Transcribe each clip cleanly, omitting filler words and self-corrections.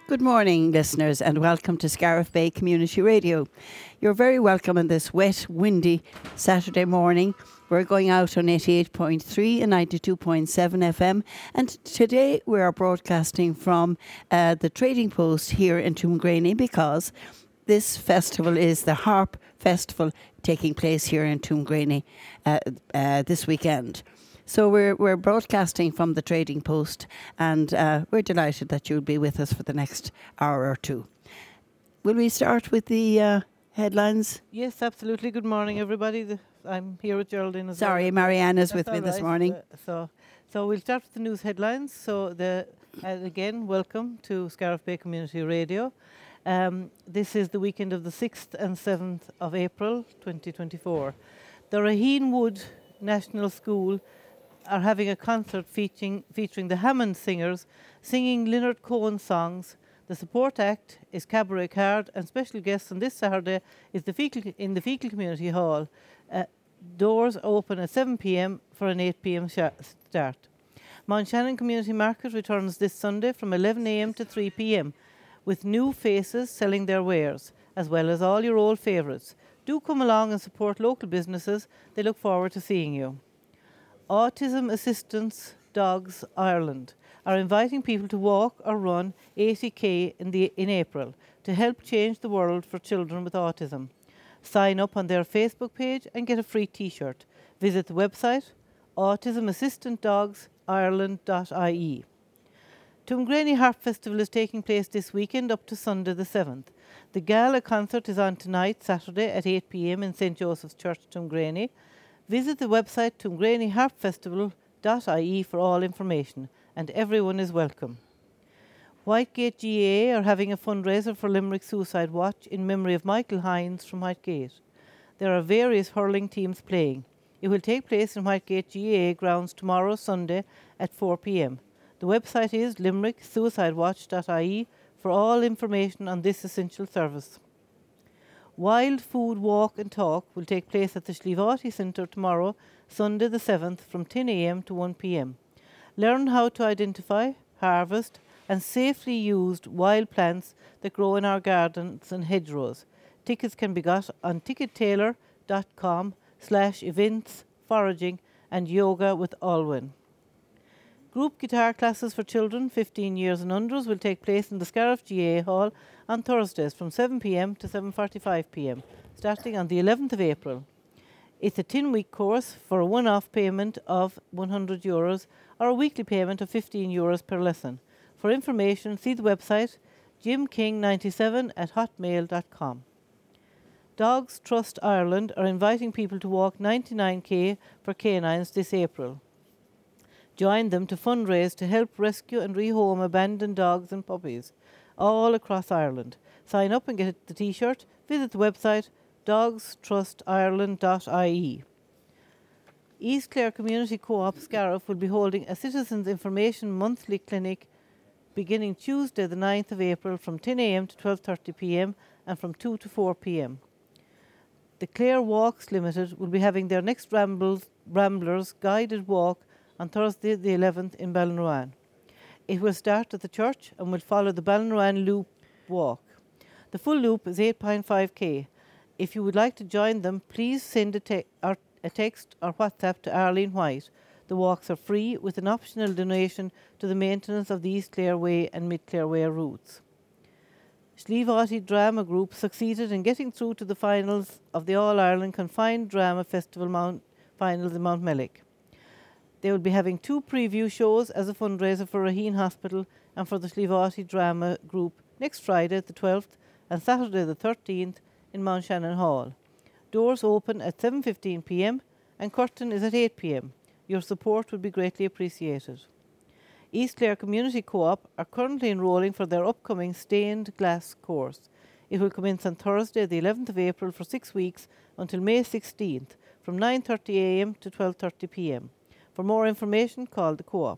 Good morning, listeners, and welcome to Scariff Bay Community Radio. You're very welcome on this wet, windy Saturday morning. We're going out on 88.3 and 92.7 FM, and today we are broadcasting from the Trading Post here in Tuamgraney because this festival is the Harp Festival taking place here in Tuamgraney this weekend. So we're broadcasting from the Trading Post, and we're delighted that you'll be with us for the next hour or two. Will we start with the headlines? Yes, absolutely. Good morning, everybody. I'm here with Geraldine as well. Sorry, Marianne is That's with me all this right. morning. So we'll start with the news headlines. So again, welcome to Scariff Bay Community Radio. This is the weekend of the 6th and 7th of April 2024. The Raheen Wood National School are having a concert featuring the Hammond Singers singing Leonard Cohen songs. The support act is Cabaret Card, and special guests on this Saturday is in the Fecal Community Hall. Doors open at 7 p.m. for an 8 p.m. start. Mount Shannon Community Market returns this Sunday from 11 a.m. to 3 p.m. with new faces selling their wares, as well as all your old favourites. Do come along and support local businesses. They look forward to seeing you. Autism Assistance Dogs Ireland are inviting people to walk or run 80k in April to help change the world for children with autism. Sign up on their Facebook page and get a free t-shirt. Visit the website autismassistantdogsireland.ie. Tuamgraney Harp Festival is taking place this weekend up to Sunday the 7th. The gala concert is on tonight, Saturday at 8 p.m. in St. Joseph's Church, Tuamgraney. Visit the website tuamgraneyharpfestival.ie for all information, and everyone is welcome. Whitegate GAA are having a fundraiser for Limerick Suicide Watch in memory of Michael Hines from Whitegate. There are various hurling teams playing. It will take place in Whitegate GAA grounds tomorrow, Sunday, at 4 p.m. The website is limericksuicidewatch.ie for all information on this essential service. Wild Food Walk and Talk will take place at the Slievati Centre tomorrow, Sunday the 7th, from 10 a.m. to 1 p.m. Learn how to identify, harvest and safely use wild plants that grow in our gardens and hedgerows. Tickets can be got on tickettailor.com/events, foraging and yoga with Alwyn. Group guitar classes for children 15 years and unders will take place in the Scariff GAA Hall on Thursdays from 7 p.m. to 7:45 p.m, starting on the 11th of April. It's a 10-week course for a one-off payment of €100 or a weekly payment of €15 per lesson. For information, see the website jimking97@hotmail.com. Dogs Trust Ireland are inviting people to walk 99k for canines this April. Join them to fundraise to help rescue and rehome abandoned dogs and puppies all across Ireland. Sign up and get the t-shirt. Visit the website dogstrustireland.ie. East Clare Community Co-op Scariff will be holding a Citizens Information Monthly Clinic beginning Tuesday the 9th of April from 10 a.m. to 12:30 p.m. and from 2 to 4 p.m. The Clare Walks Limited will be having their next Ramblers guided walk on Thursday the 11th in Ballinruan. It will start at the church and will follow the Ballinruan Loop walk. The full loop is 8.5k. If you would like to join them, please send a text or WhatsApp to Arlene White. The walks are free with an optional donation to the maintenance of the East Clare Way and Mid Clare Way routes. Slievati Drama Group succeeded in getting through to the finals of the All-Ireland Confined Drama Festival finals in Mountmellick. They will be having 2 preview shows as a fundraiser for Raheen Hospital and for the Slievati Drama Group next Friday the 12th and Saturday the 13th in Mount Shannon Hall. Doors open at 7:15 p.m. and curtain is at 8 p.m. Your support would be greatly appreciated. East Clare Community Co-op are currently enrolling for their upcoming stained glass course. It will commence on Thursday the 11th of April for 6 weeks until May 16th from 9:30 a.m. to 12:30 p.m. For more information, call the Co-op.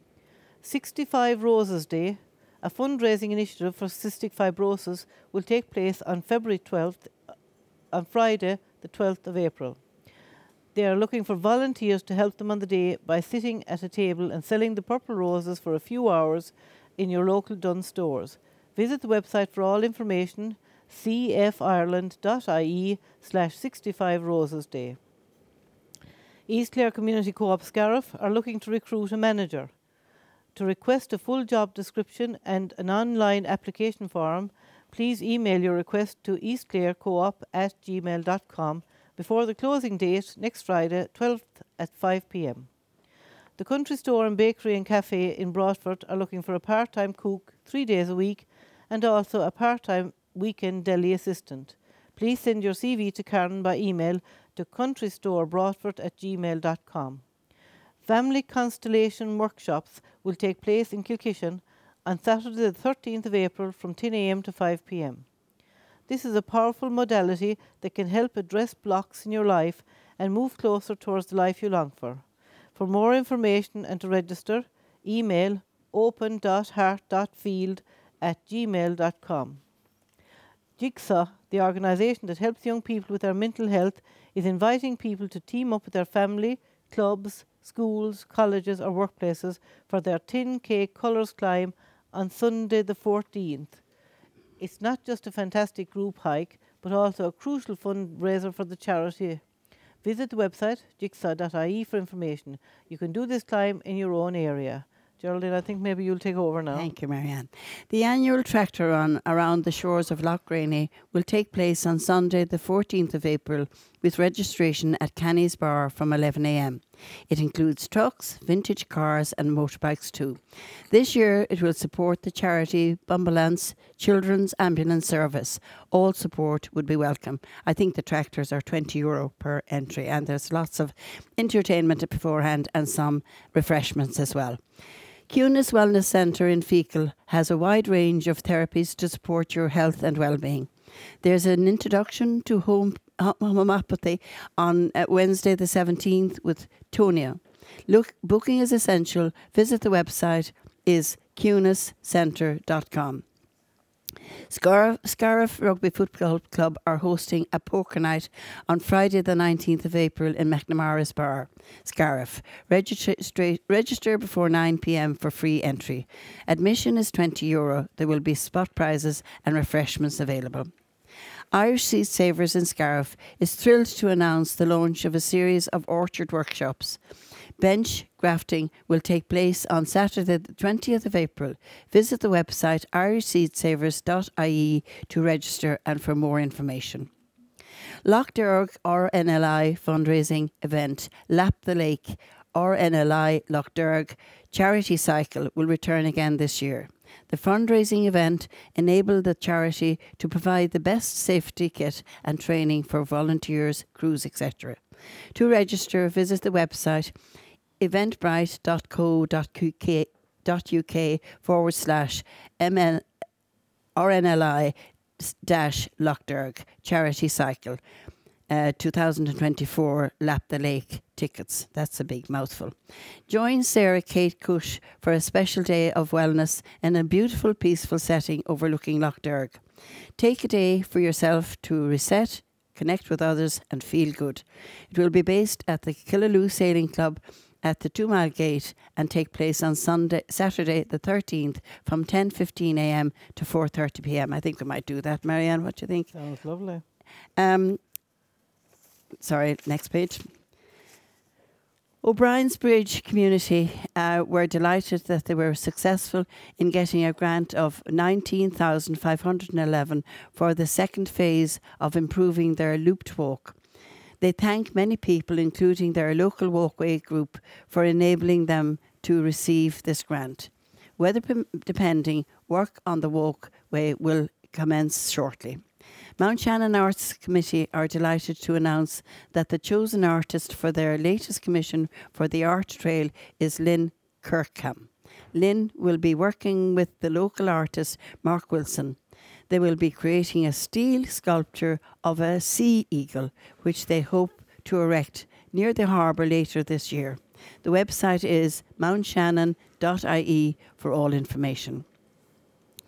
65 Roses Day, a fundraising initiative for cystic fibrosis, will take place on February 12th, on Friday, the 12th of April. They are looking for volunteers to help them on the day by sitting at a table and selling the purple roses for a few hours in your local Dunnes stores. Visit the website for all information, cfireland.ie/65 Roses Day. East Clare Community Co-op Scariff are looking to recruit a manager. To request a full job description and an online application form, please email your request to eastclarecoop@gmail.com before the closing date next Friday, 12th at 5 p.m. The Country Store and Bakery and Cafe in Broadford are looking for a part-time cook 3 days a week and also a part-time weekend deli assistant. Please send your CV to Karen by email to countrystorebroadford@gmail.com. Family Constellation workshops will take place in Kilkishen on Saturday the 13th of April from 10 a.m. to 5 p.m. This is a powerful modality that can help address blocks in your life and move closer towards the life you long for. For more information and to register, email open.heart.field@gmail.com. Jigsaw, the organisation that helps young people with their mental health, is inviting people to team up with their family, clubs, schools, colleges or workplaces for their 10K Colours Climb on Sunday the 14th. It's not just a fantastic group hike, but also a crucial fundraiser for the charity. Visit the website jigsaw.ie for information. You can do this climb in your own area. Geraldine, I think maybe you'll take over now. Thank you, Marianne. The annual tractor run around the shores of Lough Graney will take place on Sunday the 14th of April with registration at Canny's Bar from 11 a.m. It includes trucks, vintage cars and motorbikes too. This year it will support the charity Bumbulance Children's Ambulance Service. All support would be welcome. I think the tractors are €20 per entry and there's lots of entertainment beforehand and some refreshments as well. Cunis Wellness Centre in Feakle has a wide range of therapies to support your health and well-being. There's an introduction to homeopathy on Wednesday the 17th with Tonia. Booking is essential. Visit the website is cuniscentre.com. Scariff Rugby Football Club are hosting a poker night on Friday the 19th of April in McNamara's Bar, Scariff. Register before 9 p.m. for free entry. Admission is €20. There will be spot prizes and refreshments available. Irish Seed Savers in Scariff is thrilled to announce the launch of a series of orchard workshops. Bench grafting will take place on Saturday the 20th of April. Visit the website irishseedsavers.ie to register and for more information. Lough Derg RNLI fundraising event Lap the Lake RNLI Lough Derg charity cycle will return again this year. The fundraising event enabled the charity to provide the best safety kit and training for volunteers, crews, etc. To register, visit the website eventbrite.co.uk/RNLI-Lough Derg charity cycle 2024 Lap the Lake tickets. That's a big mouthful. Join Sarah Kate Cush for a special day of wellness in a beautiful, peaceful setting overlooking Lough Derg. Take a day for yourself to reset, connect with others and feel good. It will be based at the Killaloo Sailing Club at the 2 Mile Gate and take place on Saturday the 13th from 10:15 a.m. to 4:30 p.m. I think we might do that. Marianne, what do you think? Sounds lovely. Sorry, next page. O'Brien's Bridge community were delighted that they were successful in getting a grant of $19,511 for the second phase of improving their looped walk. They thank many people, including their local walkway group, for enabling them to receive this grant. Weather depending, work on the walkway will commence shortly. Mount Shannon Arts Committee are delighted to announce that the chosen artist for their latest commission for the art trail is Lynn Kirkham. Lynn will be working with the local artist Mark Wilson. They will be creating a steel sculpture of a sea eagle, which they hope to erect near the harbour later this year. The website is mountshannon.ie for all information.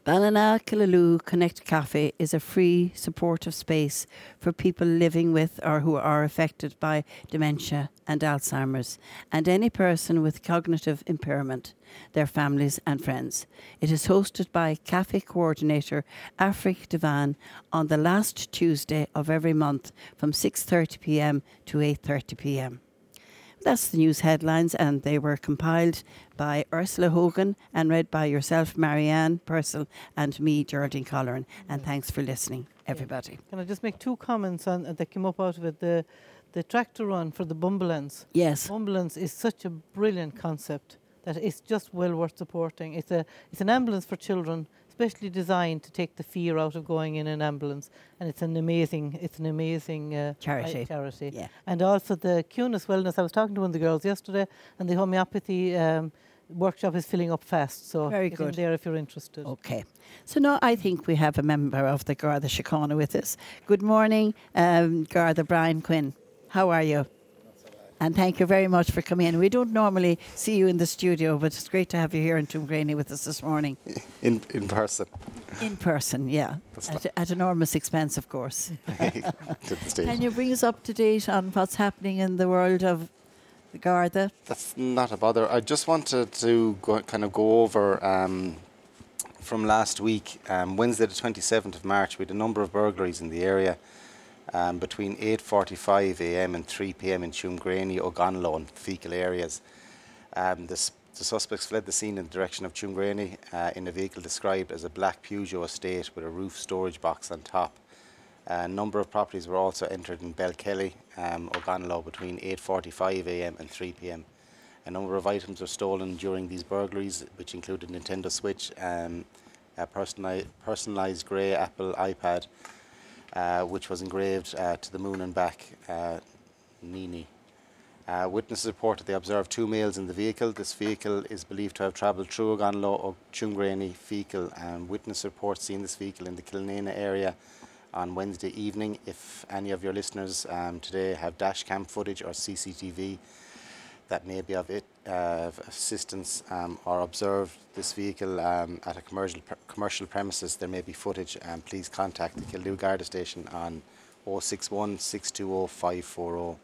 Ballina Killaloo Connect Cafe is a free, supportive space for people living with or who are affected by dementia and Alzheimer's, and any person with cognitive impairment, their families and friends. It is hosted by cafe coordinator Afrik Devan on the last Tuesday of every month from 6:30 p.m. to 8:30 p.m. That's the news headlines, and they were compiled by Ursula Hogan and read by yourself, Marianne Purcell, and me, Geraldine Colleran. And thanks for listening, everybody. Can I just make two comments on that came up out of it? The tractor run for the Bumblelands. Yes. Bumblelands is such a brilliant concept that it's just well worth supporting. It's an ambulance for children, specially designed to take the fear out of going in an ambulance, and it's an amazing Charity. charity. Yeah. And also the Cunis Wellness. I was talking to one of the girls yesterday, and the homeopathy workshop is filling up fast. So Very get in good. there if you're interested. Okay. So now I think we have a member of the Garda Síochána with us. Good morning, Garda Brian Quinn. How are you? And thank you very much for coming in. We don't normally see you in the studio, but it's great to have you here in Tuamgraney with us this morning. In person. In person, yeah. At enormous expense, of course. To the stage. Can you bring us up to date on what's happening in the world of the Garda? That's not a bother. I just wanted to go over from last week, Wednesday the 27th of March, we had a number of burglaries in the area between 8:45 a.m. and 3 p.m. in Tuamgraney, O'Gonlow and fecal areas. The suspects fled the scene in the direction of Tuamgraney in a vehicle described as a black Peugeot estate with a roof storage box on top. A number of properties were also entered in Belkelly, O'Gonlow between 8:45 a.m. and 3 p.m. A number of items were stolen during these burglaries, which included Nintendo Switch, a personalised grey Apple iPad, which was engraved to the moon and back, Nini. Witnesses reported they observed two males in the vehicle. This vehicle is believed to have travelled through O'Gonlow or Tuamgraney fecal. Witness reports seeing this vehicle in the Kilnana area on Wednesday evening. If any of your listeners today have dash cam footage or CCTV that may be of assistance or observed this vehicle at a commercial premises, there may be footage, please contact the Kildare Garda station on 061 620 540.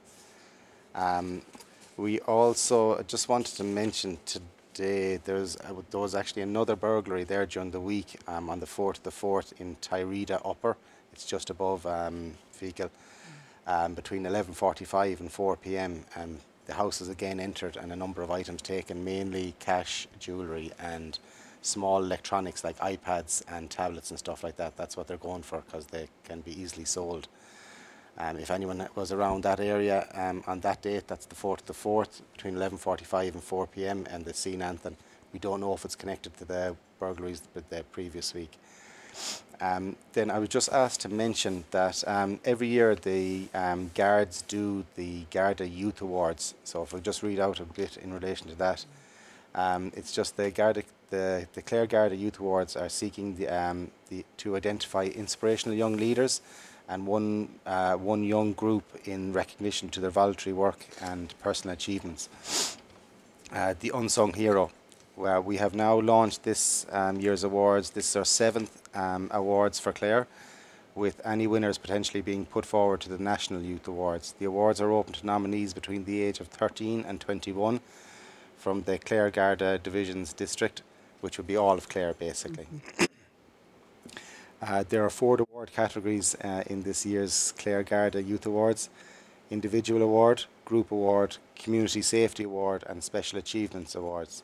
We also just wanted to mention today there was actually another burglary there during the week on the 4th of the 4th in Tyreda Upper. It's just above fecal, between 11:45 and 4 p.m. The house was again entered and a number of items taken, mainly cash, jewellery and small electronics like iPads and tablets and stuff like that. That's what they're going for because they can be easily sold. If anyone was around that area on that date, that's the 4th of the 4th, between 11:45 and 4 p.m. and the scene anthem. We don't know if it's connected to the burglaries the previous week. Then I was just asked to mention that every year the guards do the Garda Youth Awards. So if I just read out a bit in relation to that, it's just the Clare Garda Youth Awards are seeking to identify inspirational young leaders and one young group in recognition to their voluntary work and personal achievements. The Unsung Hero. Well, we have now launched this year's awards. This is our 7th awards for Clare, with any winners potentially being put forward to the National Youth Awards. The awards are open to nominees between the age of 13 and 21 from the Clare Garda Divisions District, which would be all of Clare basically. There are 4 award categories in this year's Clare Garda Youth Awards: Individual Award, Group Award, Community Safety Award and Special Achievements Awards.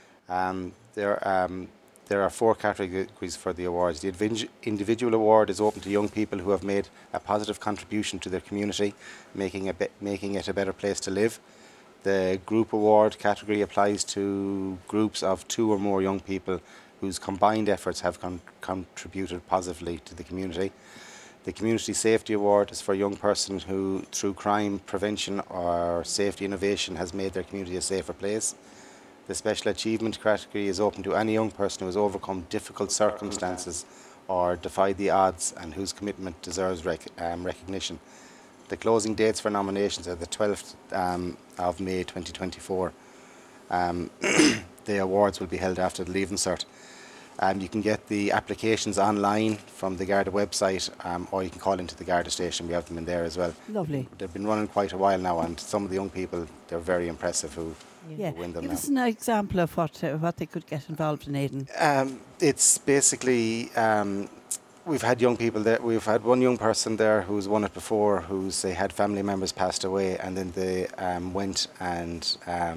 There are 4 categories for the awards. The Individual Award is open to young people who have made a positive contribution to their community, making it a better place to live. The Group Award category applies to groups of 2 or more young people whose combined efforts have contributed positively to the community. The Community Safety Award is for a young person who, through crime prevention or safety innovation, has made their community a safer place. The Special Achievement category is open to any young person who has overcome difficult circumstances or defied the odds and whose commitment deserves recognition. The closing dates for nominations are the 12th of May 2024. The awards will be held after the Leaving Cert. You can get the applications online from the Garda website, or you can call into the Garda station. We have them in there as well. Lovely. They've been running quite a while now, and some of the young people, they're very impressive who Yeah. win them Give now. us an example of what they could get involved in, Aidan. It's basically we've had young people there. We've had one young person there who's won it before, who's they had family members passed away, and then they went and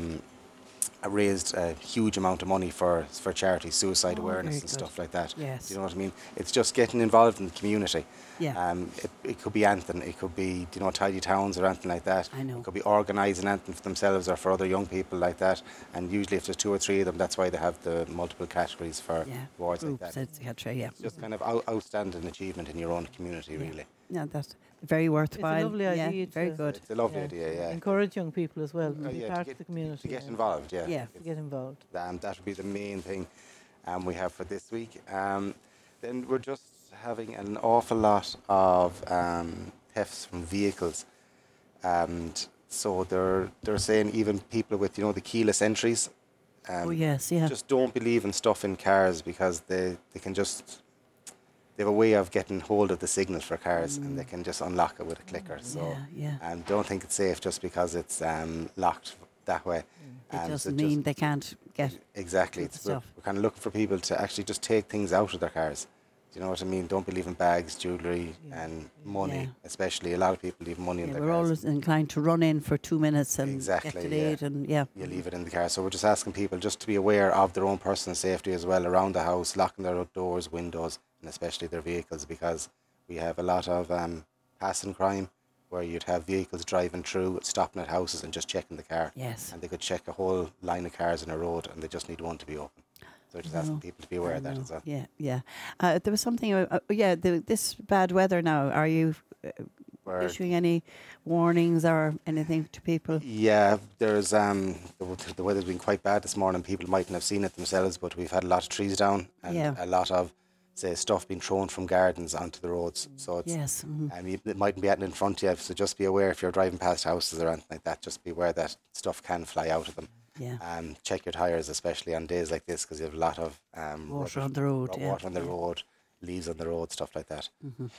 raised a huge amount of money for charity, suicide awareness very and good. stuff like that. Yes. Do you know what I mean? It's just getting involved in the community. Yeah. It could be anything. It could be, tidy towns or anything like that. I know. It could be organising anything for themselves or for other young people like that. And usually if there's 2 or 3 of them, that's why they have the multiple categories for awards like Groups, that. etc. Yeah. It's just kind of outstanding achievement in your own community, really. Yeah, that's very worthwhile. lovely idea Yeah, very to- good. It's a lovely idea, yeah. Encourage young people as well to be Yeah, part of the community. to get involved, yeah. Yeah. To get involved. That would be the main thing we have for this week. Then we're just having an awful lot of thefts from vehicles, and so they're saying even people with the keyless entries. Oh yes, yeah. Just don't believe in stuff in cars because they can just. They have a way of getting hold of the signal for cars, and they can just unlock it with a clicker. So, yeah. don't think it's safe just because it's locked that way. It So doesn't mean they can't get exactly. good We're stuff. kind of looking for people to actually just take things out of their cars. Do you know what I mean? Don't believe in bags, jewellery, and money. Yeah. Especially, a lot of people leave money in Yeah, their we're cars. always inclined to run in for 2 minutes and Exactly, get delayed, and You leave it in the car. So we're just asking people just to be aware of their own personal safety as well around the house, locking their doors, windows, and especially their vehicles, because we have a lot of passing crime where you'd have vehicles driving through, stopping at houses and just checking the car. Yes. And they could check a whole line of cars in a road, and they just need one to be open. So we're just asking people to be aware of that as well. Yeah. There was something. This bad weather now. Are you Where- issuing any warnings or anything to people? Yeah, there's the weather's been quite bad this morning. People mightn't have seen it themselves, but we've had a lot of trees down and a lot of stuff being thrown from gardens onto the roads. So it's Yes. it mightn't be happening in front of you. So just be aware if you're driving past houses or anything like that. Just be aware that stuff can fly out of them. Yeah. Check your tires, especially on days like this, because you have a lot of Water on the road. water on the road, leaves on the road, stuff like that.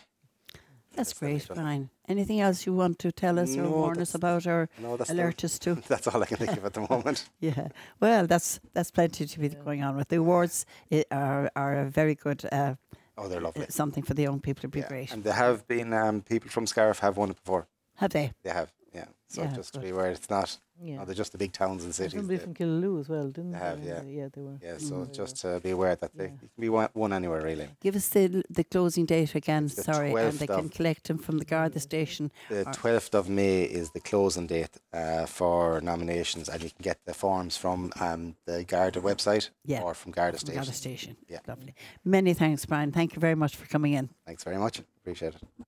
That's great, Brian. Anything else you want to tell us or warn us about or alert us to? That's all I can think of at the moment. Yeah. Well, that's plenty to be going on with. The awards are a very good They're lovely. something for the young people to be Yeah. great. And there have been people from Scariff have won it before. Have they? They have, yeah. So Yeah, just to good. be aware, it's not. Yeah. They're just the big towns and And cities. somebody from Killaloo as well, didn't They they? have, yeah. Yeah, they were. Yeah, so just to be aware that they can be won anywhere really. Give us the closing date again, It's the sorry, and 12th they can of- collect them from the Garda station. The 12th of May is the closing date for nominations, and you can get the forms from the Garda website or from Garda From Garda Station. station. Yeah. Lovely. Many thanks, Brian. Thank you very much for coming in. Thanks very much. Appreciate it.